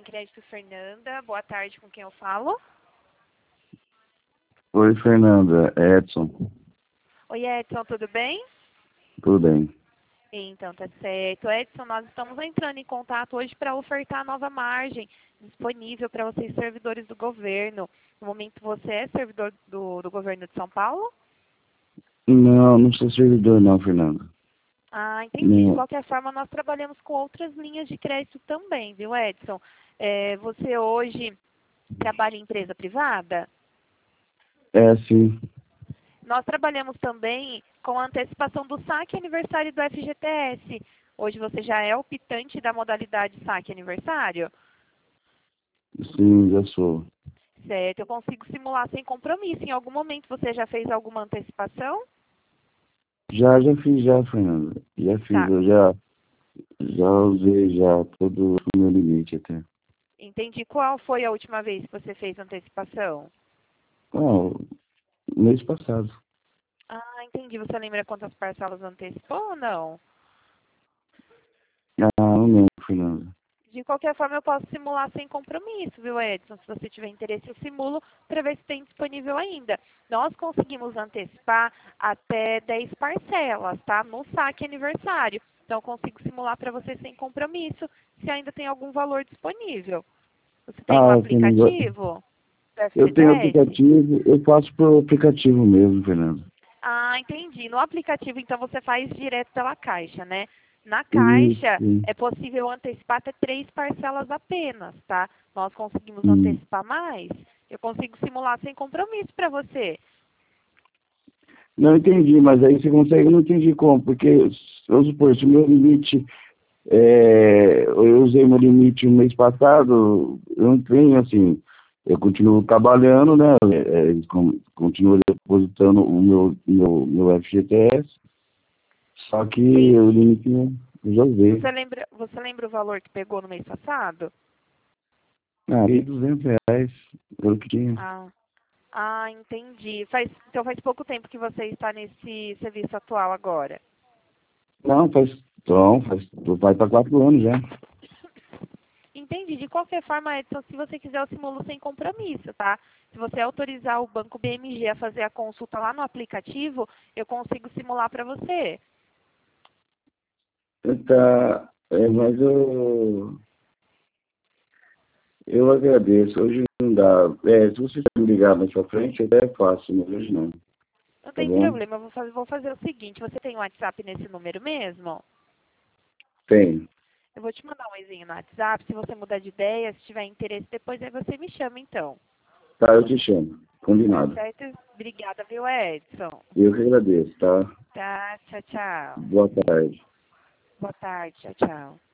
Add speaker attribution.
Speaker 1: Sem Crédito Fernanda. Boa tarde, com quem eu falo?
Speaker 2: Oi, Fernanda. É Edson.
Speaker 1: Oi, Edson, tudo bem?
Speaker 2: Tudo bem?
Speaker 1: Então, tá certo. Edson, nós estamos entrando em contato hoje para ofertar a nova margem disponível para vocês, servidores do governo. No momento, você é servidor do governo de São Paulo?
Speaker 2: Não, não sou servidor não, Fernanda.
Speaker 1: Ah, entendi. De
Speaker 2: Não.
Speaker 1: qualquer forma, nós trabalhamos com outras linhas de crédito também, viu, Edson? Você hoje trabalha em empresa privada?
Speaker 2: É, sim.
Speaker 1: Nós trabalhamos também com a antecipação do saque aniversário do FGTS. Hoje você já é optante da modalidade saque aniversário?
Speaker 2: Sim, já sou.
Speaker 1: Certo, eu consigo simular sem compromisso. Em algum momento você já fez alguma antecipação?
Speaker 2: Já fiz já, Fernanda. Já fiz.
Speaker 1: Tá,
Speaker 2: Já usei já todo o meu limite até.
Speaker 1: entendi. Qual foi a última vez que você fez antecipação?
Speaker 2: Não, mês passado.
Speaker 1: Ah, entendi. Você lembra quantas parcelas antecipou ou não?
Speaker 2: Ah, não lembro, Fernanda.
Speaker 1: De qualquer forma, eu posso simular sem compromisso, viu, Edson? Se você tiver interesse, eu simulo para ver se tem disponível ainda. Nós conseguimos antecipar até 10 parcelas, tá? No saque aniversário. Então, eu consigo simular para você sem compromisso, se ainda tem algum valor disponível. Você tem um
Speaker 2: Ah, Fernanda,
Speaker 1: aplicativo do
Speaker 2: eu tenho
Speaker 1: FGTS?
Speaker 2: aplicativo, eu faço pro aplicativo mesmo, Fernanda.
Speaker 1: Ah, entendi. No aplicativo, então, você faz direto pela Caixa, né? Na Caixa,
Speaker 2: Isso.
Speaker 1: é possível antecipar até 3 parcelas apenas, tá? Nós conseguimos
Speaker 2: Hum.
Speaker 1: antecipar mais. Eu consigo simular sem compromisso para você.
Speaker 2: Não entendi, mas aí você consegue, não entendi como, porque, vamos supor, se o meu limite, eu usei meu limite no mês passado, eu não tenho, assim, eu continuo trabalhando, né, continuo depositando o meu FGTS, só que o
Speaker 1: Entendi.
Speaker 2: limite eu já usei.
Speaker 1: Você lembra o valor que pegou no mês passado?
Speaker 2: Ah, e R$ 200, eu que tinha.
Speaker 1: Ah, entendi. Então faz pouco tempo que você está nesse serviço atual agora.
Speaker 2: Não, vai para 4 anos já.
Speaker 1: Entendi. De qualquer forma, Edson, se você quiser, eu simulo sem compromisso, tá? Se você autorizar o Banco BMG a fazer a consulta lá no aplicativo, eu consigo simular para você.
Speaker 2: Tá, mas eu agradeço. Hoje não dá. Se você me ligar mais pra frente, eu até faço, mas hoje não.
Speaker 1: Não
Speaker 2: Tá
Speaker 1: tem
Speaker 2: bom?
Speaker 1: problema, eu vou fazer o seguinte, você tem um WhatsApp nesse número mesmo?
Speaker 2: Tem.
Speaker 1: Eu vou te mandar um e-mail no WhatsApp, se você mudar de ideia, se tiver interesse, depois aí você me chama então.
Speaker 2: Tá, eu te chamo.
Speaker 1: Tá
Speaker 2: Combinado.
Speaker 1: certo? Obrigada, viu, Edson?
Speaker 2: Eu que agradeço, tá?
Speaker 1: Tá, tchau, tchau.
Speaker 2: Boa tarde.
Speaker 1: Boa tarde, tchau, tchau.